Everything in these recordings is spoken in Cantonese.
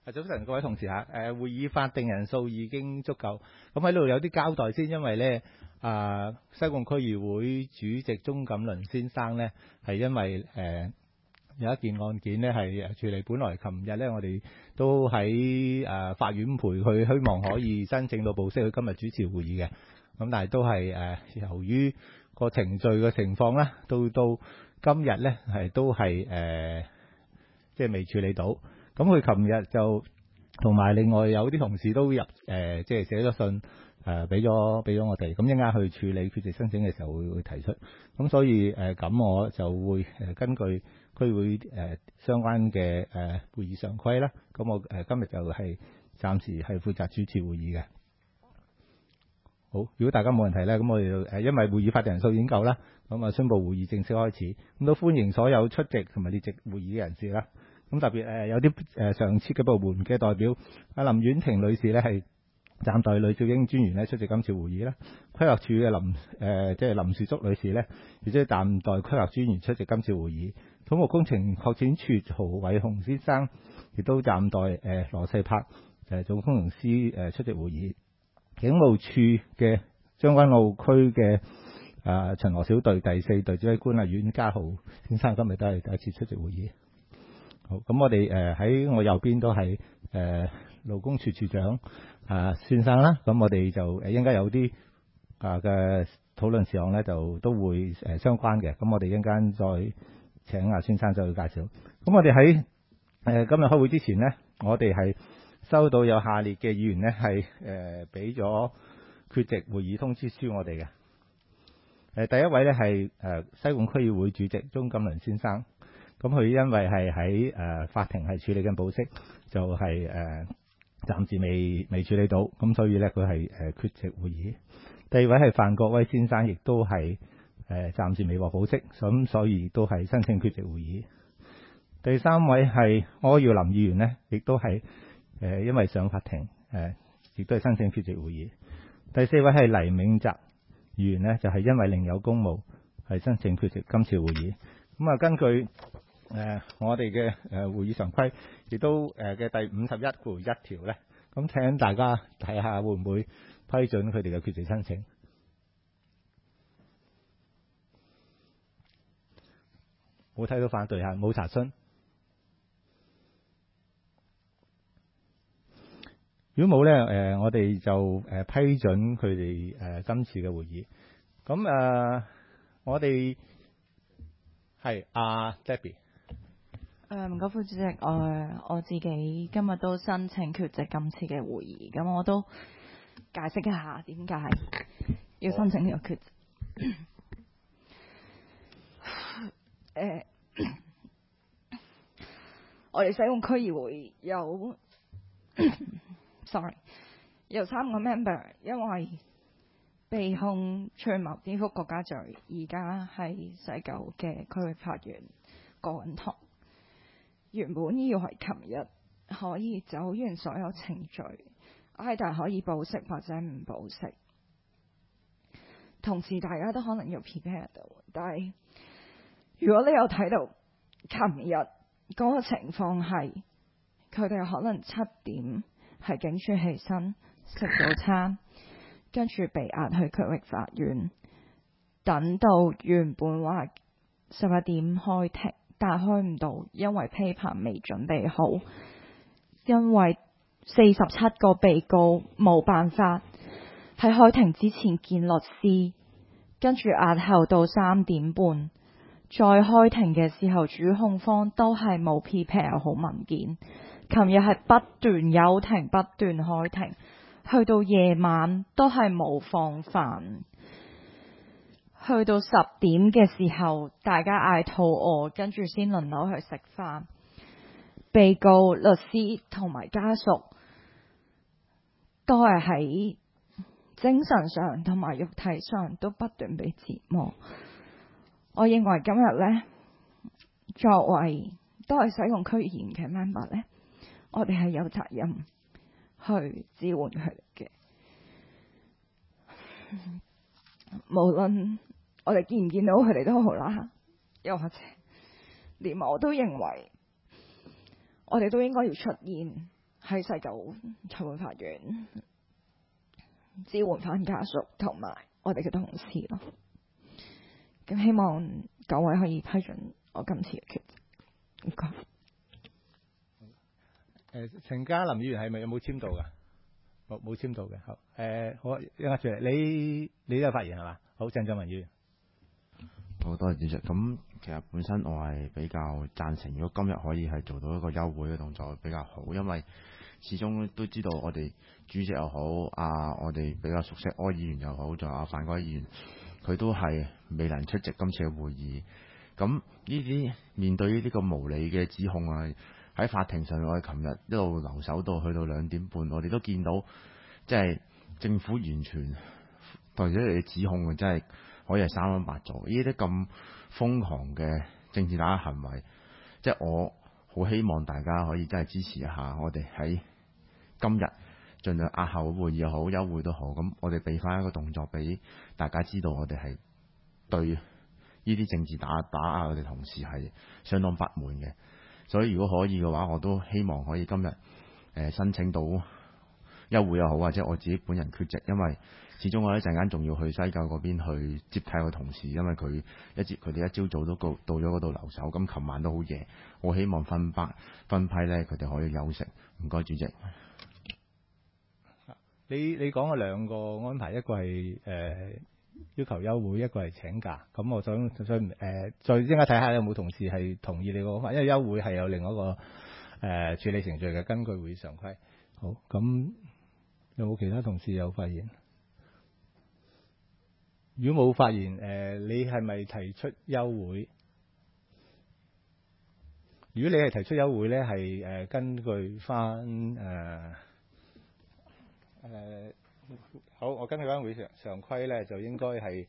早晨，各位同事嚇，會議法定人數已經足夠。咁喺呢度有啲交代先，因為咧西貢區議會主席鍾錦麟先生咧係因為有一件案件咧係處理，本來琴日咧我哋都喺法院陪佢，希望可以申請到保釋，佢今日主持會議嘅。咁但係都係由於個程序嘅情況咧，到今日咧都係即係未處理到。咁佢琴日就同埋另外有啲同事都入即係寫咗信俾咗我哋，咁一陣間去處理缺席申請嘅時候會提出。咁所以咁我就會根據區會相關嘅會議常規啦。咁我今日就係暫時係負責主持會議嘅。好，如果大家冇問題咧，咁我哋就因為會議法定人數已經夠啦，咁啊宣布會議正式開始。咁都歡迎所有出席同埋列席會議嘅人士啦。咁特別有啲上次嘅部門嘅代表阿林婉婷女士咧係暫代呂兆英專員咧出席今次會議啦。規劃署嘅即係林樹竹女士咧，亦都暫代規劃專員出席今次會議。土木工程擴展處曹偉雄先生亦都暫代羅世柏總工程師出席會議。警務處嘅將軍澳區嘅巡邏小隊第4隊指揮官阮家豪先生今日都係第一次出席會議。好，咁我哋喺我右邊都係勞工處處長先生啦。咁我哋就應該有啲嘅討論事項咧，就都會相關嘅。咁我哋一陣間再請先生再去介紹。咁我哋喺今日開會之前呢，我哋係收到有下列嘅議員呢係俾咗缺席會議通知書我哋嘅。第一位呢係西貢區議會主席鍾錦麟先生。咁佢因為係喺法庭係處理緊保釋，就係暫時未處理到，咁所以咧佢係缺席會議。第二位係范國威先生，亦都係暫時未獲保釋，咁所以都係申請缺席會議。第三位係柯耀林議員呢，亦都係因為上法庭亦都係申請缺席會議。第四位係黎銘澤議員呢，就係因為另有公務係申請缺席今次會議。咁根據我哋嘅會議常規，亦都嘅第51條咧，咁請大家睇下會唔會批准佢哋嘅缺席申請。冇睇到反對嚇，冇查詢。如果冇咧，我哋就批准佢哋今次嘅會議。咁我哋係Debbie。 唔該，副主席，我自己今日都申請缺席今次嘅會議，咁我都解釋一下點解要申請呢個缺席。我哋西貢區議會有有3個 member 因為被控串謀顛覆國家罪，而家喺西九嘅區域法院過緊堂。原本以為琴日可以走完所有程序，但可以保釋或者唔保釋，同時大家都可能要 prepare 到。但係如果你有睇到琴日嗰個情況係，佢哋可能7點喺警署起身食早餐，跟住被押去區域法院，等到原本話11點開庭。但開唔到，因為批判未準備好，因為47個被告冇辦法喺開庭之前見律師，跟住押後到3點半，再開庭嘅時候，主控方都係冇 prepare 好文件。琴日係不斷休庭，不斷開庭，去到夜晚都係冇放飯。去到10點嘅時候，大家嗌肚餓，跟住先輪流去食飯。被告、律師同埋家屬都係喺精神上同埋肉體上都不斷被折磨。我認為今日呢，作為都係西貢區議員嘅 member 呢，我哋係有責任去支援佢哋嘅。無論我哋見唔見到佢哋都好啦，又或者連我都認為我哋都應該要出現喺西九裁判法院支援翻家屬同埋我哋嘅同事咯。咁希望各位可以批准我今次嘅決定。唔該。 陳家林議員係咪有冇簽到㗎？冇簽到嘅。好，好，一陣住嚟，你都有發言係嘛？好，鄭俊文議員。 好多謝主席。咁其實本身我係比較贊成，如果今日可以係做到一個休會嘅動作比較好，因為始終都知道我哋主席又好，我哋比較熟悉柯議員又好，仲有范國威議員，佢都係未能出席今次嘅會議。咁呢啲面對呢啲咁無理嘅指控喺法庭上，我哋琴日一路留守到去到2點半，我哋都見到即係政府完全對咗你嘅指控，真係可以係三分八咗。呢啲咁瘋狂嘅政治打壓行為，即係我好希望大家可以真係支持一下，我哋喺今日盡量押後會議又好，休會都好，咁我哋俾翻一個動作俾大家知道，我哋係對呢啲政治打壓我哋同事係相當不滿嘅。所以如果可以嘅話，我都希望可以今日申請到休會又好，或者我自己本人缺席，因為始終我一陣間仲要去西九嗰邊去接替個同事，因為佢哋一朝早都到咗嗰度留守，咁琴晚都好夜，我希望分批咧，佢哋可以休息。唔該，主席。 你講嘅兩個安排，一個係要求休會，一個係請假。咁我想再應該睇下有冇同事係同意你個講法，因為休會係有另外一個處理程序嘅，根據會議常規。好，咁有冇其他同事有發言？如果冇發言，你係咪提出休會？如果你係提出休會咧，係根據翻好，我根據翻會常規咧，就應該係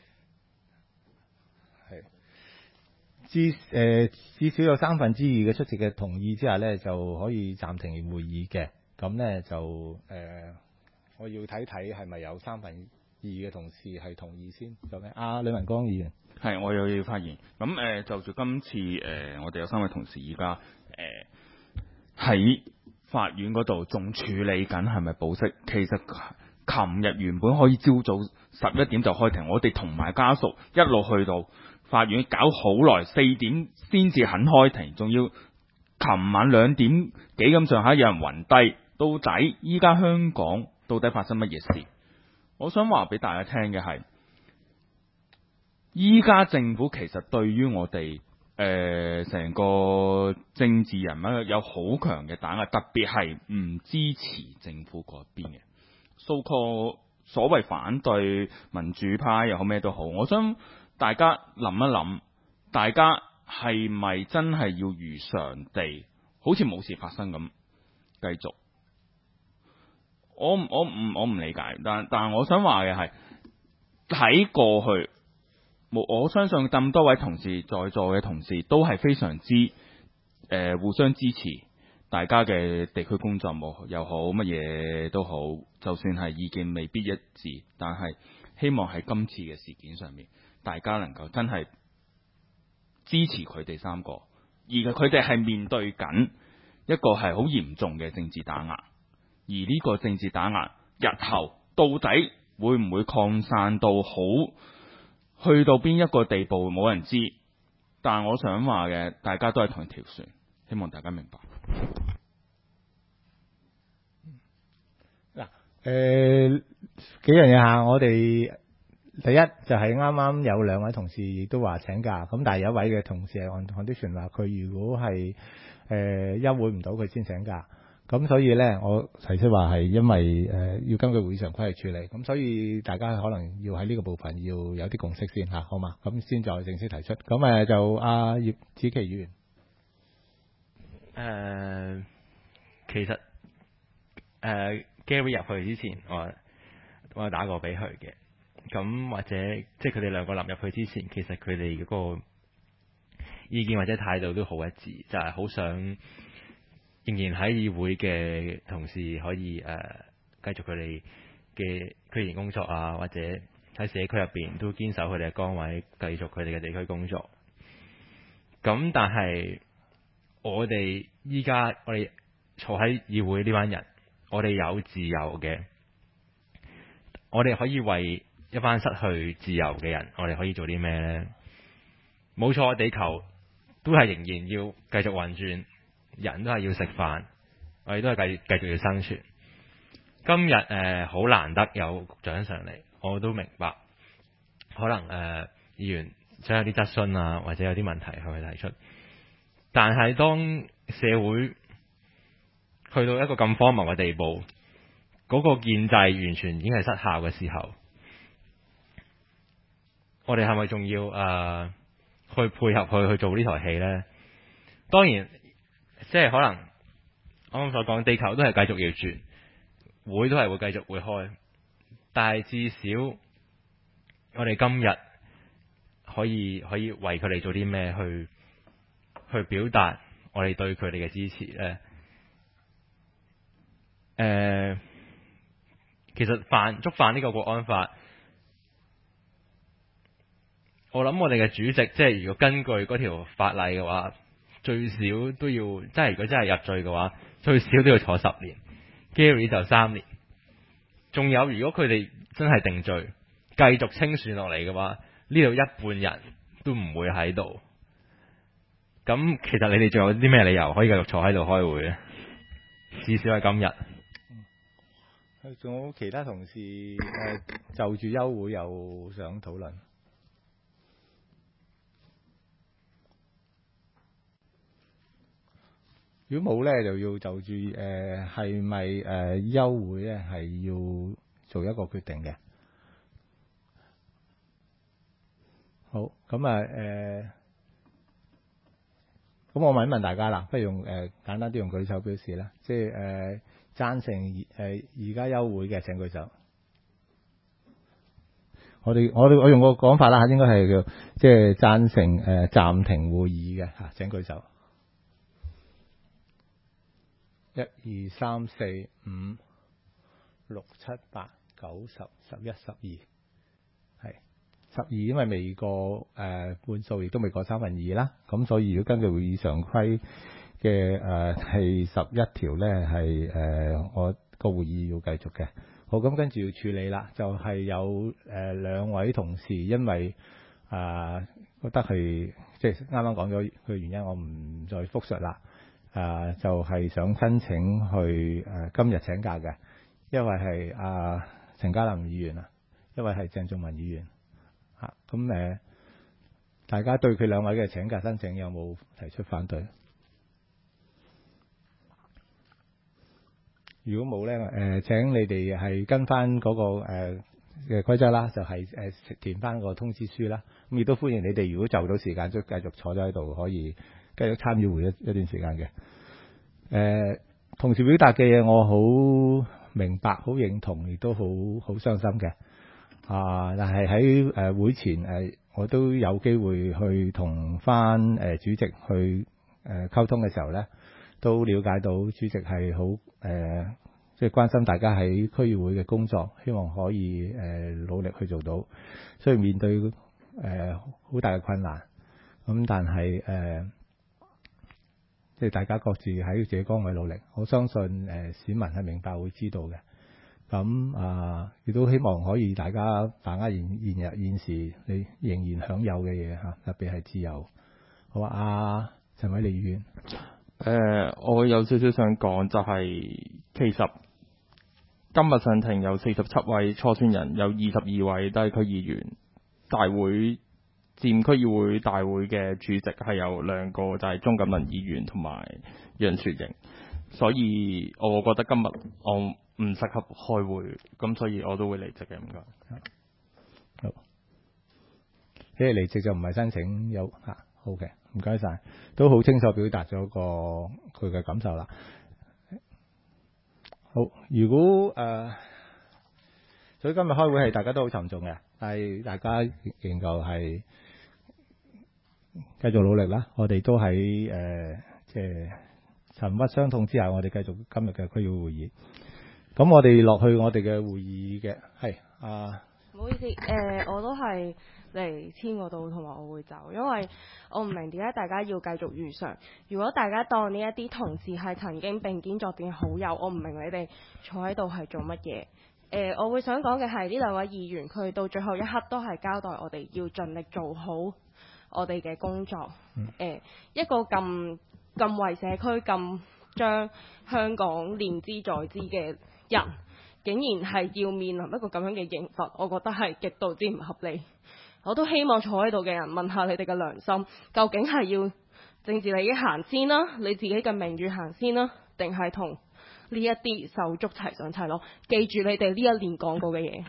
至少有2/3嘅出席嘅同意之下咧，就可以暫停會議嘅。咁咧就我要睇睇係咪有2/3嘅同事係同意先。就咩？呂文光議員係，我又要發言。咁就住今次我哋有3位同事而家喺法院嗰度仲處理緊係咪保釋？其實琴日原本可以朝早11點就開庭，我哋同埋家屬一路去到法院搞好耐，4點先至肯開庭，仲要琴晚2點幾咁上下有人暈低。到底依家香港到底發生乜嘢事？我想話俾大家聽嘅係，依家政府其實對於我哋成個政治人物有好強嘅打壓，特別係唔支持政府嗰邊嘅所謂反對民主派又好咩都好。我想大家諗一諗，大家係咪真係要如常地好似冇事發生咁繼續？我唔理解，但我想話嘅係喺過去，我相信咁多位同事在座嘅同事都係非常之互相支持大家嘅地區工作又好，乜嘢都好，就算係意見未必一致，但係希望喺今次嘅事件上面，大家能夠真係支持佢哋3個，而佢哋係面對緊一個係好嚴重嘅政治打壓。而呢個政治打壓日後到底會唔會擴散到好去到邊一個地步，冇人知。但我想話嘅，大家都係同一條船，希望大家明白。 嗱，幾樣嘢下，我哋第一就係啱啱有2位同事亦都話請假，咁但係有一位嘅同事係按啲傳話，佢如果係休會唔到，佢先請假。咁所以咧，我提出話係因為要根據會議常規去處理，咁所以大家可能要喺呢個部分要有啲共識先嚇，好嘛？咁先再正式提出。咁就葉子琪議員， 其實Gary 入去之前，我打過俾佢嘅，咁或者即係佢哋2個臨入去之前，其實佢哋嗰個意見或者態度都好一致，就係好想仍然喺議會嘅同事可以繼續佢哋嘅區議員工作啊，或者喺社區入邊都堅守佢哋嘅崗位，繼續佢哋嘅地區工作。咁但係我哋依家坐喺議會呢班人，我哋有自由嘅，我哋可以為一班失去自由嘅人，我哋可以做啲咩呢？冇錯，地球都係仍然要繼續運轉，人都係要食飯，我哋都係繼續要生存。今日好難得有局長上嚟，我都明白，可能議員想有啲質詢啊，或者有啲問題向佢提出。但係當社會去到一個咁荒謬嘅地步，嗰個建制完全已經係失效嘅時候，我哋係咪仲要去配合佢去做呢台戲呢？當然，即係可能我啱所講，地球都係繼續要轉，會都係會繼續會開，但係至少我哋今日可以為佢哋做啲咩去表達我哋對佢哋嘅支持呢？其實觸犯呢個國安法，我諗我哋嘅主席，即係如果根據嗰條法例嘅話，最少都要，即係如果真係入罪嘅話，最少都要坐10年。Gary 就3年。仲有，如果佢哋真係定罪，繼續清算落嚟嘅話，呢度一半人都唔會喺度。咁其實你哋仲有啲咩理由可以繼續坐喺度開會咧？至少係今日。 仲有其他同事就住休會又想討論。如果冇咧，就要就住係咪休會咧，係要做一個決定嘅。好，咁咁我問一問大家啦，不如用簡單啲用舉手表示啦，即係贊成而家休會嘅請舉手。我用個講法啦，應該係叫即係贊成暫停會議嘅嚇，請舉手。1、2、3、4、5、6、7、8、9、10、11、12，係12，因為未過半數，亦都未過2/3啦。咁所以如果根據會議常規嘅係11條咧，係我個會議要繼續嘅。好，咁跟住要處理啦，就係有2位同事因為覺得係即係啱啱講咗佢原因，我唔再複述啦。就係想申請去今日請假嘅，一位係陳家林議員啊，一位係鄭仲文議員嚇。咁大家對佢2位嘅請假申請有冇提出反對？如果冇咧，請你哋係跟翻嗰個嘅規則啦，就係填翻個通知書啦。咁亦都歡迎你哋，如果就到時間，就繼續坐咗喺度，可以繼續參與會一段時間嘅。同時表達嘅嘢，我好明白、好認同，亦都好傷心嘅。但係喺會前我都有機會去同翻主席去溝通嘅時候咧，都了解到主席係好即係關心大家喺區議會嘅工作，希望可以努力去做到。雖然面對好大嘅困難，咁但係即係大家各自喺自己崗位努力，我相信市民係明白會知道嘅。咁亦都希望可以大家把握現時你仍然享有嘅嘢嚇，特別係自由。好啊，陳偉利議員。 我有少少想講，就係其實今日上庭有47位初選人，有22位都係區議員。大會佔區議會大會嘅主席係有2個，就係鍾錦麟議員同埋楊雪盈。所以我覺得今日我唔適合開會，咁所以我都會離席嘅。唔該。 好，因為離席就唔係申請有嚇。好嘅，唔該晒，都好清楚表達咗佢嘅感受啦。好，如果所以今日開會係大家都好沉重嘅，但係大家仍舊係繼續努力啦。我哋都喺即係沉鬱傷痛之下，我哋繼續今日嘅區議會會議。咁我哋落去我哋嘅會議嘅係唔好意思，我都係嚟簽嗰度，同埋我會走，因為我唔明點解大家要繼續如常。如果大家當呢一啲同事係曾經並肩作戰嘅好友，我唔明你哋坐喺度係做乜嘢。我會想講嘅係呢兩位議員，佢到最後一刻都係交代我哋要盡力做好我哋嘅工作。一個咁為社區咁將香港念之在之嘅人，竟然係要面臨一個咁樣嘅刑罰，我覺得係極度之唔合理。我都希望坐喺度嘅人問下你哋嘅良心，究竟係要政治利益行先啦，你自己嘅名譽行先啦，定係同呢一啲手足齊上齊落？記住你哋呢一年講過嘅嘢。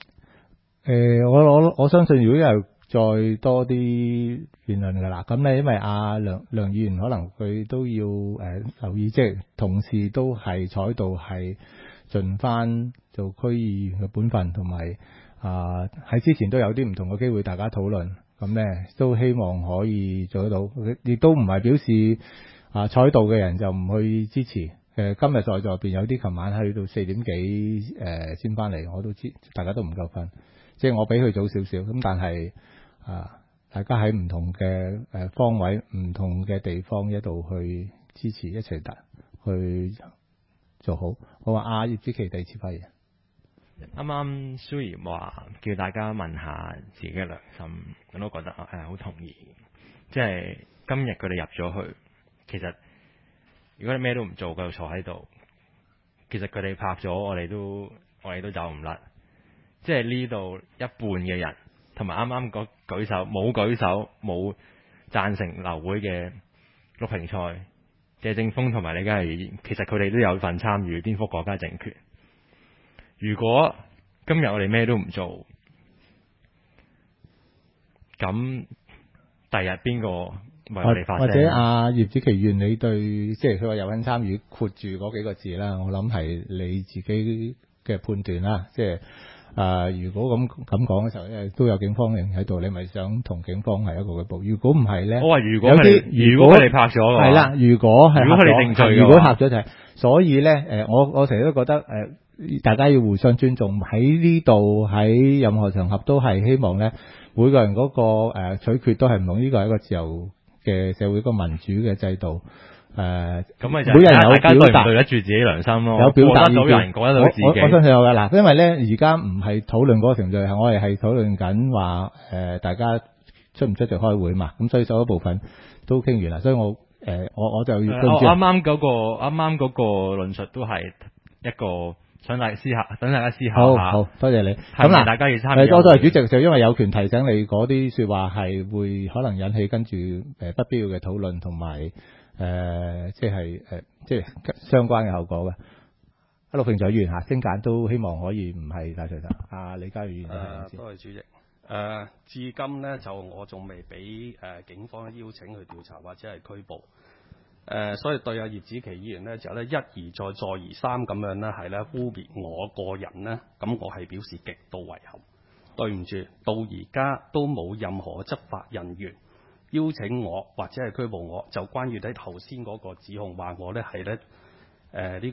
我相信如果有再多啲辯論㗎啦，咁咧因為梁議員可能佢都要留意，即係同事都係坐喺度係盡翻做區議員嘅本分，同埋喺之前都有啲唔同嘅機會大家討論，咁咧都希望可以做得到，亦都唔係表示坐喺度嘅人就唔去支持。今日在座邊有啲琴晚去到4點幾先翻嚟，我都知大家都唔夠瞓，即係我比佢早少少，咁但係大家喺唔同嘅方位、唔同嘅地方一度去支持，一齊去做好。我話葉子琪第二次發言。 啱啱蘇怡話叫大家問下自己嘅良心，我都覺得好同意。即係今日佢哋入咗去，其實如果你咩都唔做，繼續坐喺度，其實佢哋拍咗我哋都走唔甩。即係呢度一半嘅人，同埋啱啱舉手冇贊成流會嘅陸平菜、謝正峰同埋李嘉怡，其實佢哋都有份參與顛覆國家政權。如果今日我哋咩都唔做，咁第日邊個為我哋發聲？ 或者葉子琪議員，你對即係佢話有份參與括住嗰幾個字啦，我諗係你自己嘅判斷啦。即係如果咁講嘅時候咧，都有警方人喺度，你咪想同警方係一個舉報？如果唔係咧， 我話如果佢哋拍咗嘅話， 係啦，如果佢哋定罪，如果拍咗就係，所以咧我成日都覺得大家要互相尊重，喺呢度喺任何場合都係希望咧，每個人嗰個取決都係唔同，呢個係一個自由嘅社會，一個民主嘅制度。 咁咪就每人有大家對唔表達， 對得住自己良心咯， 有表達意見， 過得到人過得到自己。 我相信有嘅嗱，因為咧而家唔係討論嗰個程序，我哋係討論緊話大家出唔出席開會嘛，咁所以所有部分都傾完啦，所以我就要啱啱嗰個論述都係一個想大家思考下。 好，多謝你。 咁嗱，大家要參與。 多謝主席，就因為有權提醒你嗰啲說話係會可能引起跟住不必要嘅討論同埋即係相關嘅後果嘅。陸平在議員精簡都希望可以唔係大隨頭。李嘉怡議員多謝主席。至今呢，就我仲未俾警方邀請去調查或者係拘捕。所以對葉子琪議員呢，就咧一而再再而三咁樣呢，係咧污蔑我個人呢，咁我係表示極度遺憾。對唔住，到而家都冇任何執法人員邀請我或者係拘捕我，就關於喺頭先嗰個指控話我呢係咧呢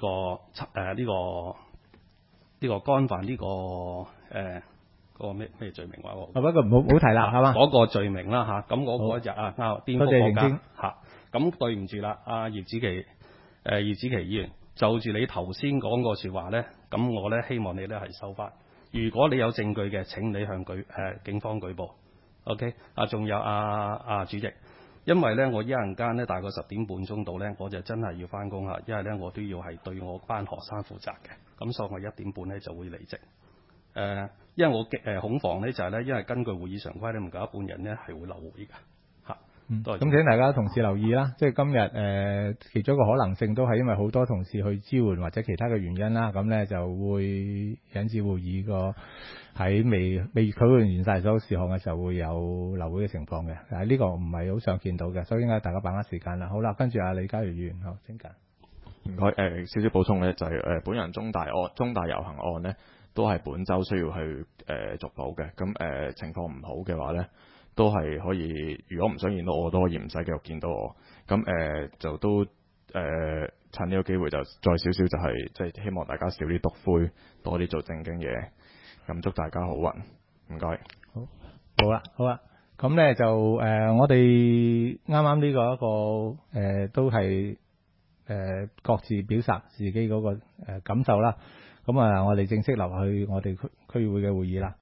個干犯呢個嗰個咩罪名話我？ 不過唔好提啦，係嘛？ 嗰個罪名啦嚇，咁我嗰日顛覆國家嚇。咁對唔住啦，葉子琪議員，就住你頭先講個説話呢，咁我呢希望你呢係收翻。如果你有證據嘅，請你向警方舉報。OK，仲有主席，因為呢，我一陣間呢大概10點半鐘到呢，我就真係要翻工啦，因為呢，我都要係對我班學生負責嘅，咁所以我1點半呢就會離職。因為我恐防呢就係呢，因為根據會議常規呢，唔夠一半人呢係會留會㗎。 咁請大家同事留意啦，即係今日其中一個可能性都係因為好多同事去支援或者其他嘅原因啦，咁咧就會引致會議個喺未討論完晒所有事項嘅時候會有流會嘅情況嘅，但係呢個唔係好常見到嘅，所以應該大家把握時間啦。好啦，跟住李嘉怡議員，好，請緊。 唔該，少少補充咧，就係本人中大遊行案呢，都係本週需要去續保嘅，咁情況唔好嘅話咧，都係可以，如果唔想見到我，都可以唔使繼續見到我。咁就都趁呢個機會就再少少，就係即係希望大家少啲篤灰，多啲做正經嘢。咁祝大家好運，唔該。 好， 好啦，好啦，咁咧就我哋啱啱呢個一個都係各自表達自己嗰個感受啦。咁啊，我哋正式落去我哋區議會嘅會議啦。